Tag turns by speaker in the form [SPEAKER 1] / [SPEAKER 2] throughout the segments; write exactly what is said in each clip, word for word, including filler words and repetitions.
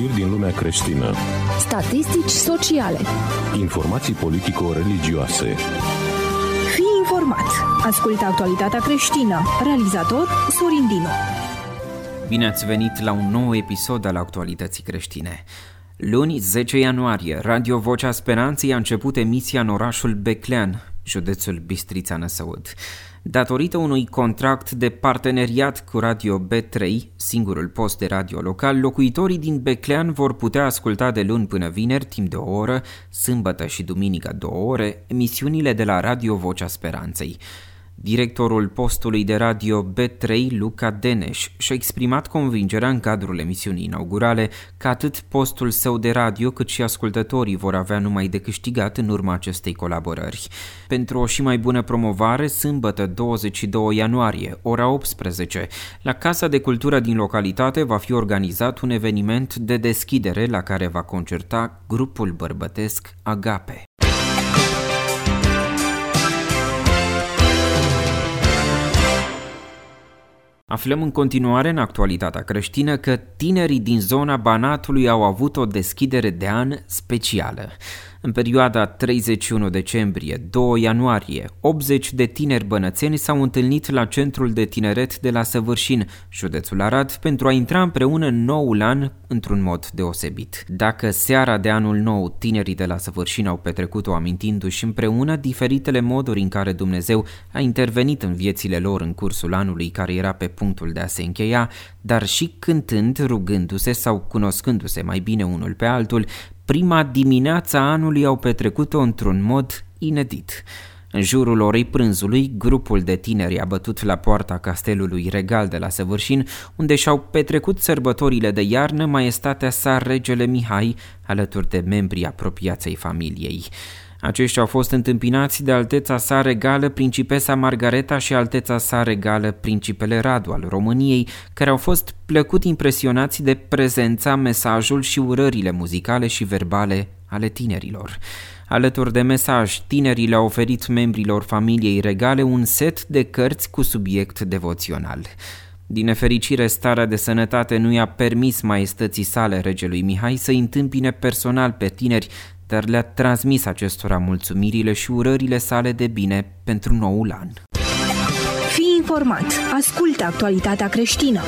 [SPEAKER 1] știri din lumea creștină,
[SPEAKER 2] statistici sociale,
[SPEAKER 1] informații politico-religioase.
[SPEAKER 2] Fii informat. Ascultă Actualitatea Creștină. Realizator Sorin Dinu.
[SPEAKER 3] Bine ați venit la un nou episod al Actualității Creștine. Luni, zece ianuarie, Radio Vocea Speranței a început emisia în orașul Beclean, județul Bistrița-Năsăud. Datorită unui contract de parteneriat cu Radio B trei, singurul post de radio local, locuitorii din Beclean vor putea asculta de luni până vineri, timp de o oră, sâmbătă și duminică două ore, emisiunile de la Radio Vocea Speranței. Directorul postului de Radio B trei, Luca Deneș, și-a exprimat convingerea în cadrul emisiunii inaugurale că atât postul său de radio cât și ascultătorii vor avea numai de câștigat în urma acestei colaborări. Pentru o și mai bună promovare, sâmbătă douăzeci și doi ianuarie, ora optsprezece, la Casa de Cultură din localitate va fi organizat un eveniment de deschidere la care va concerta grupul bărbătesc Agape. Aflăm în continuare în Actualitatea Creștină că tinerii din zona Banatului au avut o deschidere de an specială. În perioada treizeci și unu decembrie - doi ianuarie, optzeci de tineri bănățeni s-au întâlnit la Centrul de Tineret de la Săvârșin, județul Arad, pentru a intra împreună în noul an într-un mod deosebit. Dacă seara de anul nou tinerii de la Săvârșin au petrecut-o amintindu-și împreună diferitele moduri în care Dumnezeu a intervenit în viețile lor în cursul anului care era pe punctul de a se încheia, dar și cântând, rugându-se sau cunoscându-se mai bine unul pe altul, prima dimineața anului au petrecut-o într-un mod inedit. În jurul orei prânzului, grupul de tineri a bătut la poarta Castelului Regal de la Săvârșin, unde și-au petrecut sărbătorile de iarnă maestatea sa regele Mihai, alături de membrii apropiaței familiei. Aceștia au fost întâmpinați de alteța sa regală principesa Margareta și alteța sa regală principele Radu al României, care au fost plăcut impresionați de prezența, mesajul și urările muzicale și verbale ale tinerilor. Alături de mesaj, tinerii le-au oferit membrilor familiei regale un set de cărți cu subiect devoțional. Din nefericire, starea de sănătate nu i-a permis maestății sale regelui Mihai să întâmpine personal pe tineri, dar le-a transmis acestora mulțumirile și urările sale de bine pentru noul an.
[SPEAKER 2] Fii informat. Ascultă Actualitatea Creștină.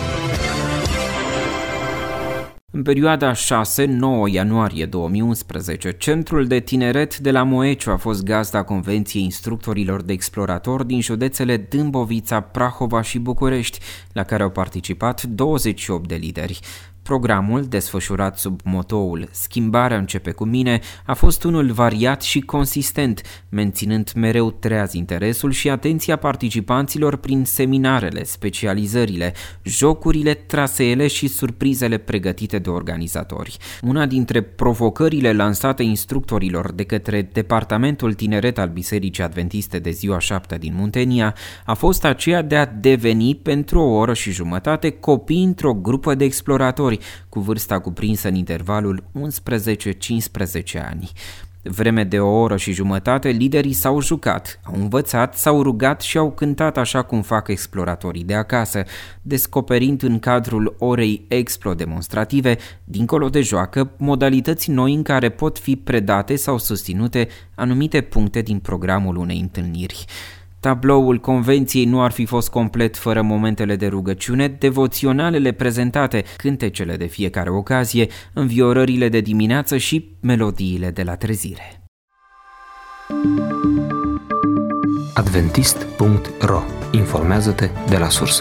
[SPEAKER 3] În perioada șase nouă ianuarie două mii unsprezece, Centrul de Tineret de la Moeciu a fost gazda Convenției Instructorilor de Exploratori din județele Dâmbovița, Prahova și București, la care au participat douăzeci și opt de lideri. Programul, desfășurat sub motoul "Schimbarea începe cu mine", a fost unul variat și consistent, menținând mereu treaz interesul și atenția participanților prin seminarele, specializările, jocurile, traseele și surprizele pregătite de organizatori. Una dintre provocările lansate instructorilor de către Departamentul Tineret al Bisericii Adventiste de Ziua Șaptea din Muntenia a fost aceea de a deveni pentru o oră și jumătate copii într-o grupă de exploratori, cu vârsta cuprinsă în intervalul unsprezece cincisprezece ani. Vreme de o oră și jumătate, liderii s-au jucat, au învățat, s-au rugat și au cântat așa cum fac exploratorii de acasă, descoperind în cadrul orei explo-demonstrative, dincolo de joacă, modalități noi în care pot fi predate sau susținute anumite puncte din programul unei întâlniri. Tabloul convenției nu ar fi fost complet fără momentele de rugăciune, devoționalele prezentate, cântecele de fiecare ocazie, înviorările de dimineață și melodiile de la trezire.
[SPEAKER 4] adventist punct ro. Informează-te de la sursă.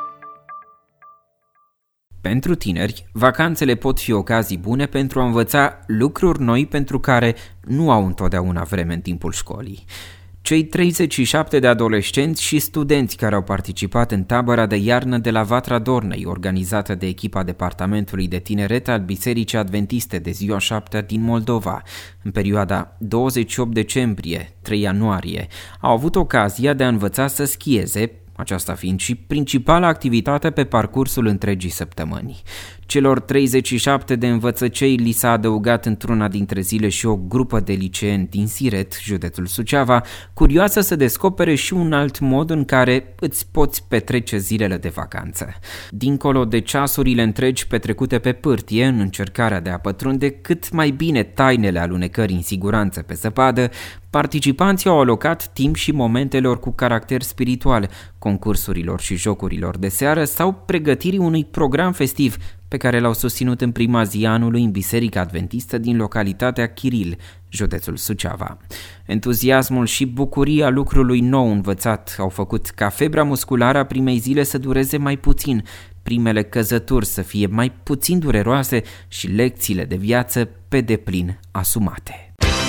[SPEAKER 3] Pentru tineri, vacanțele pot fi ocazii bune pentru a învăța lucruri noi pentru care nu au întotdeauna vreme în timpul școlii. Cei treizeci și șapte de adolescenți și studenți care au participat în tabăra de iarnă de la Vatra Dornei, organizată de echipa Departamentului de Tineret al Bisericii Adventiste de Ziua Șaptea din Moldova, în perioada douăzeci și opt decembrie - trei ianuarie, au avut ocazia de a învăța să schieze, aceasta fiind și principala activitate pe parcursul întregii săptămâni. Celor treizeci și șapte de învățăcei li s-a adăugat într-una dintre zile și o grupă de liceeni din Siret, județul Suceava, curioasă să descopere și un alt mod în care îți poți petrece zilele de vacanță. Dincolo de ceasurile întregi petrecute pe pârtie în încercarea de a pătrunde cât mai bine tainele alunecării în siguranță pe zăpadă, participanții au alocat timp și momentelor cu caracter spiritual, concursurilor și jocurilor de seară sau pregătirii unui program festiv pe care l-au susținut în prima zi anului în Biserica Adventistă din localitatea Chiril, județul Suceava. Entuziasmul și bucuria lucrului nou învățat au făcut ca febra musculară a primei zile să dureze mai puțin, primele căzături să fie mai puțin dureroase și lecțiile de viață pe deplin asumate.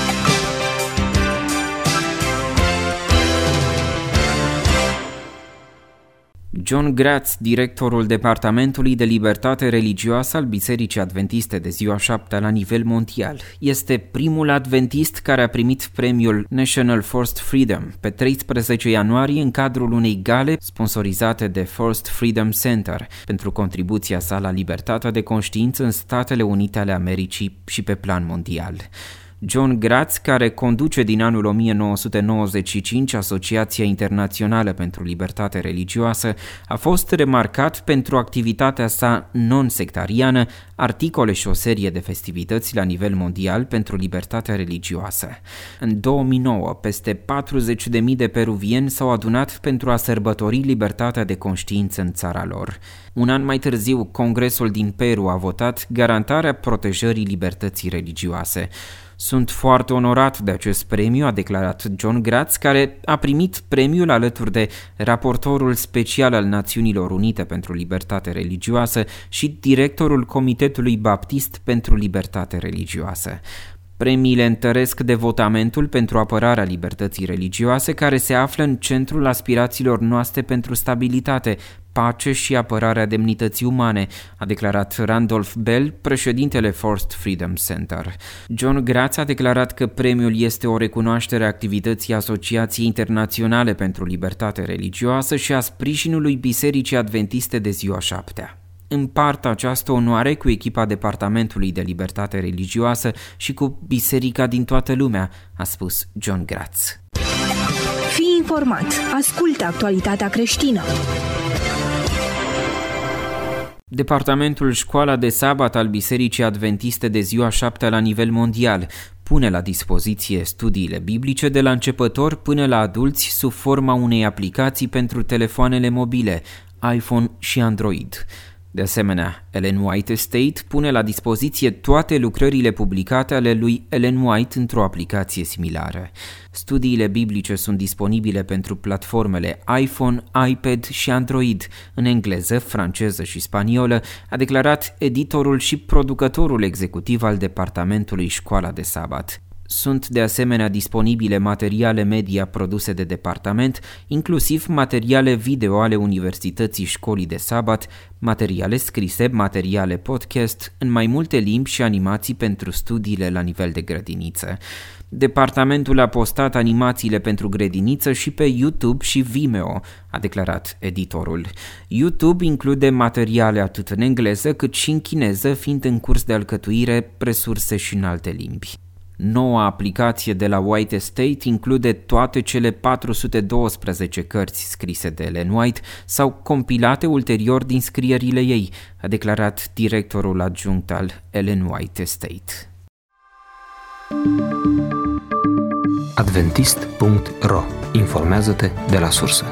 [SPEAKER 3] John Gratz, directorul Departamentului de Libertate Religioasă al Bisericii Adventiste de Ziua Șaptea la nivel mondial, este primul adventist care a primit premiul National First Freedom pe treisprezece ianuarie în cadrul unei gale sponsorizate de First Freedom Center pentru contribuția sa la libertatea de conștiință în Statele Unite ale Americii și pe plan mondial. John Gratz, care conduce din anul o mie nouă sute nouăzeci și cinci Asociația Internațională pentru Libertate Religioasă, a fost remarcat pentru activitatea sa non-sectariană, articole și o serie de festivități la nivel mondial pentru libertatea religioasă. În două mii nouă, peste patruzeci de mii de peruvieni s-au adunat pentru a sărbători libertatea de conștiință în țara lor. Un an mai târziu, Congresul din Peru a votat garantarea protejării libertății religioase. Sunt foarte onorat de acest premiu, a declarat John Gratz, care a primit premiul alături de raportorul special al Națiunilor Unite pentru Libertate Religioasă și directorul Comitetului Baptist pentru Libertate Religioasă. Premiile întăresc devotamentul pentru apărarea libertății religioase, care se află în centrul aspirațiilor noastre pentru stabilitate, pace și apărarea demnității umane, a declarat Randolph Bell, președintele First Freedom Center. John Gratz a declarat că premiul este o recunoaștere a activității Asociației Internaționale pentru Libertate Religioasă și a sprijinului Bisericii Adventiste de Ziua Șaptea. Împart această onoare cu echipa Departamentului de Libertate Religioasă și cu biserica din toată lumea, a spus John Gratz.
[SPEAKER 2] Fii informat. Ascultă actualitatea creștină.
[SPEAKER 3] Departamentul Școala de Sabat al Bisericii Adventiste de Ziua Șaptea la nivel mondial pune la dispoziție studiile biblice de la începători până la adulți sub forma unei aplicații pentru telefoanele mobile, iPhone și Android. De asemenea, Ellen White Estate pune la dispoziție toate lucrările publicate ale lui Ellen White într-o aplicație similară. Studiile biblice sunt disponibile pentru platformele iPhone, iPad și Android, în engleză, franceză și spaniolă, a declarat editorul și producătorul executiv al Departamentului Școala de Sabat. Sunt de asemenea disponibile materiale media produse de departament, inclusiv materiale video ale Universității Școlii de Sabat, materiale scrise, materiale podcast, în mai multe limbi și animații pentru studiile la nivel de grădiniță. Departamentul a postat animațiile pentru grădiniță și pe YouTube și Vimeo, a declarat editorul. YouTube include materiale atât în engleză cât și în chineză, fiind în curs de alcătuire resurse și în alte limbi. Noua aplicație de la White Estate include toate cele patru sute douăsprezece cărți scrise de Ellen White sau compilate ulterior din scrierile ei, a declarat directorul adjunct al Ellen White Estate.
[SPEAKER 4] adventist punct ro. Informează-te de la sursă.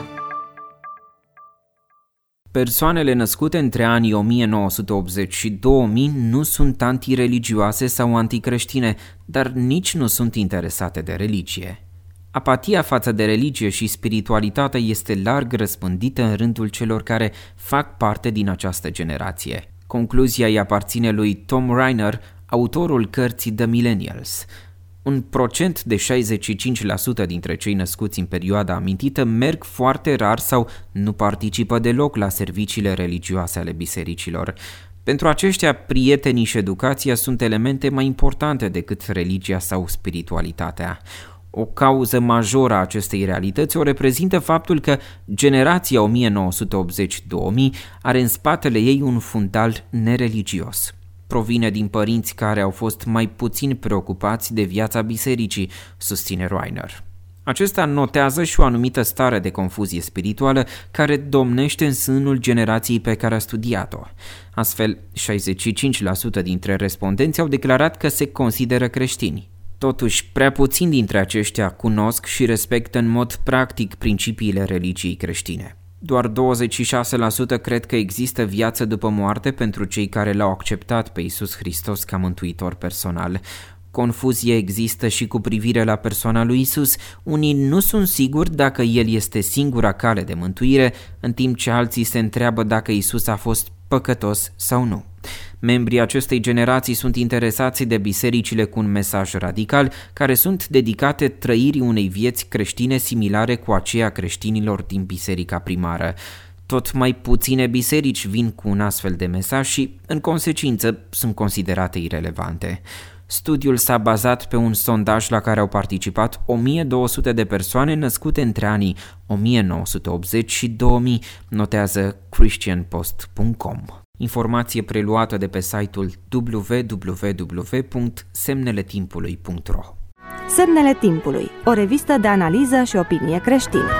[SPEAKER 3] Persoanele născute între anii o mie nouă sute optzeci și două mii nu sunt antireligioase sau anticreștine, dar nici nu sunt interesate de religie. Apatia față de religie și spiritualitate este larg răspândită în rândul celor care fac parte din această generație. Concluzia îi aparține lui Tom Reiner, autorul cărții The Millennials. Un procent de șaizeci și cinci la sută dintre cei născuți în perioada amintită merg foarte rar sau nu participă deloc la serviciile religioase ale bisericilor. Pentru aceștia, prietenii și educația sunt elemente mai importante decât religia sau spiritualitatea. O cauză majoră a acestei realități o reprezintă faptul că generația o mie nouă sute optzeci - două mii are în spatele ei un fundal nereligios. Provine din părinți care au fost mai puțin preocupați de viața bisericii, susține Reiner. Acesta notează și o anumită stare de confuzie spirituală care domnește în sânul generației pe care a studiat-o. Astfel, șaizeci și cinci la sută dintre respondenți au declarat că se consideră creștini. Totuși, prea puțini dintre aceștia cunosc și respectă în mod practic principiile religiei creștine. Doar douăzeci și șase la sută cred că există viață după moarte pentru cei care l-au acceptat pe Iisus Hristos ca mântuitor personal. Confuzie există și cu privire la persoana lui Iisus. Unii nu sunt siguri dacă El este singura cale de mântuire, în timp ce alții se întreabă dacă Iisus a fost păcătos sau nu. Membrii acestei generații sunt interesați de bisericile cu un mesaj radical, care sunt dedicate trăirii unei vieți creștine similare cu aceea creștinilor din biserica primară. Tot mai puține biserici vin cu un astfel de mesaj și, în consecință, sunt considerate irelevante. Studiul s-a bazat pe un sondaj la care au participat o mie două sute de persoane născute între anii o mie nouă sute optzeci și două mii, notează christian post punct com. Informație preluată de pe site-ul w w w punct semnele timpului punct r o.
[SPEAKER 5] Semnele timpului, o revistă de analiză și opinie creștină.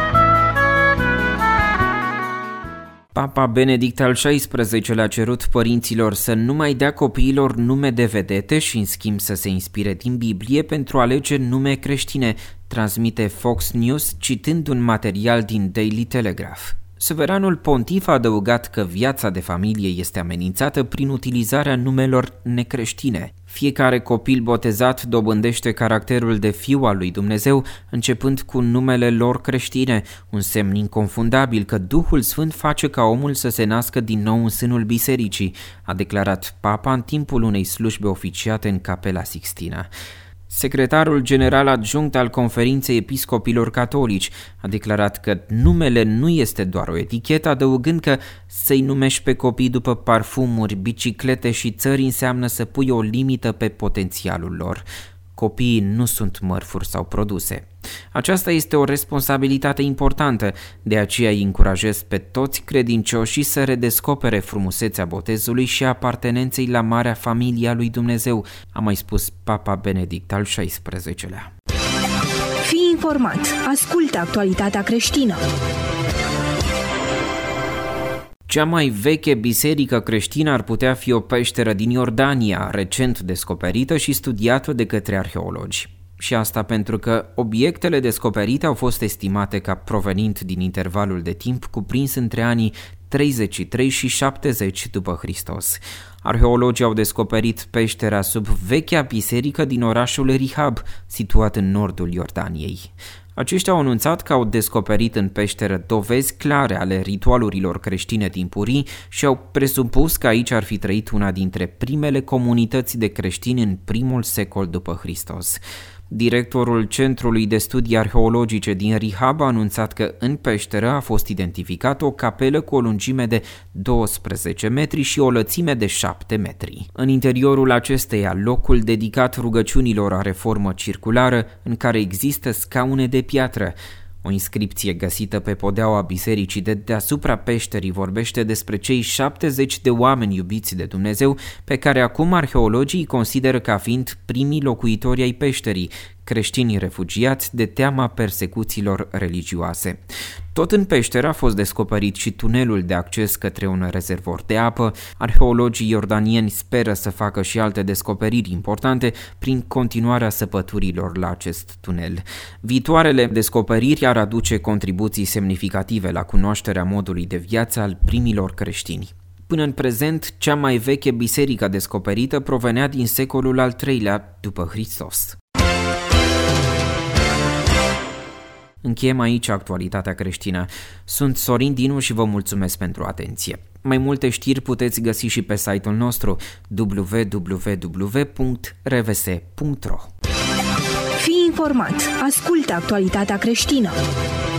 [SPEAKER 3] Papa Benedict al șaisprezecelea-lea a cerut părinților să nu mai dea copiilor nume de vedete și în schimb să se inspire din Biblie pentru a alege nume creștine, transmite Fox News citând un material din Daily Telegraph. Suveranul pontif a adăugat că viața de familie este amenințată prin utilizarea numelor necreștine. Fiecare copil botezat dobândește caracterul de fiu al lui Dumnezeu, începând cu numele lor creștine, un semn inconfundabil că Duhul Sfânt face ca omul să se nască din nou în sânul bisericii, a declarat Papa în timpul unei slujbe oficiate în Capela Sixtina. Secretarul general adjunct al Conferinței Episcopilor Catolici a declarat că numele nu este doar o etichetă, adăugând că să-i numești pe copii după parfumuri, biciclete și țări înseamnă să pui o limită pe potențialul lor. Copiii nu sunt mărfuri sau produse. Aceasta este o responsabilitate importantă, de aceea îi încurajez pe toți credincioșii să redescopere frumusețea botezului și apartenenței la marea familie a lui Dumnezeu, a mai spus Papa Benedict al șaisprezecelea-lea.
[SPEAKER 2] Fii informat, ascultă actualitatea creștină.
[SPEAKER 3] Cea mai veche biserică creștină ar putea fi o peșteră din Iordania, recent descoperită și studiată de către arheologi. Și asta pentru că obiectele descoperite au fost estimate ca provenind din intervalul de timp cuprins între anii treizeci și trei și șaptezeci după Hristos. Arheologii au descoperit peștera sub vechea biserică din orașul Rihab, situat în nordul Iordaniei. Aceștia au anunțat că au descoperit în peșteră dovezi clare ale ritualurilor creștine timpurii și au presupus că aici ar fi trăit una dintre primele comunități de creștini în primul secol după Hristos. Directorul Centrului de Studii Arheologice din Rihab a anunțat că în peșteră a fost identificată o capelă cu o lungime de doisprezece metri și o lățime de șapte metri. În interiorul acesteia, locul dedicat rugăciunilor are formă circulară în care există scaune de piatră. O inscripție găsită pe podeaua bisericii de deasupra peșterii vorbește despre cei șaptezeci de oameni iubiți de Dumnezeu, pe care acum arheologii consideră ca fiind primii locuitori ai peșterii, creștini refugiați de teama persecuțiilor religioase. Tot în peșteră a fost descoperit și tunelul de acces către un rezervor de apă. Arheologii iordanieni speră să facă și alte descoperiri importante prin continuarea săpăturilor la acest tunel. Viitoarele descoperiri ar aduce contribuții semnificative la cunoașterea modului de viață al primilor creștini. Până în prezent, cea mai veche biserică descoperită provenea din secolul al treilea după Hristos. Încheiem aici actualitatea creștină. Sunt Sorin Dinu și vă mulțumesc pentru atenție. Mai multe știri puteți găsi și pe site-ul nostru w w w punct r v s punct r o.
[SPEAKER 2] Fii informat, ascultă actualitatea creștină.